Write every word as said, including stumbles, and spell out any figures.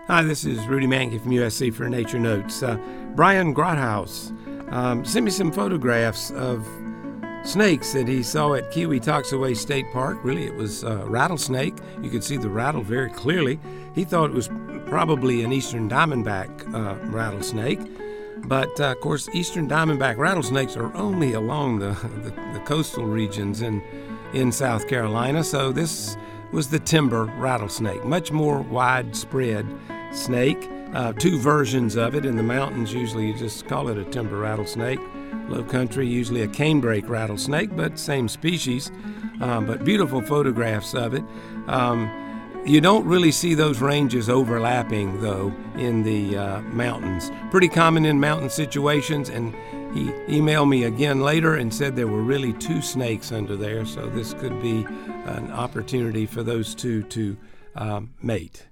Hi, this is Rudy Mankey from U S C for Nature Notes. Uh, Brian Grothaus um, sent me some photographs of snakes that he saw at Keowee-Toxaway State Park. Really, it was a rattlesnake. You could see the rattle very clearly. He thought it was probably an eastern diamondback uh, rattlesnake. But, uh, of course, eastern diamondback rattlesnakes are only along the, the, the coastal regions in, in South Carolina. So this was the timber rattlesnake, much more widespread snake. Uh, two versions of it. In the mountains, usually you just call it a timber rattlesnake. Low country, usually a canebrake rattlesnake, but same species. Um, but beautiful photographs of it. Um, you don't really see those ranges overlapping, though, in the uh, mountains. Pretty common in mountain situations, and he emailed me again later and said there were really two snakes under there, so this could be an opportunity for those two to um, mate.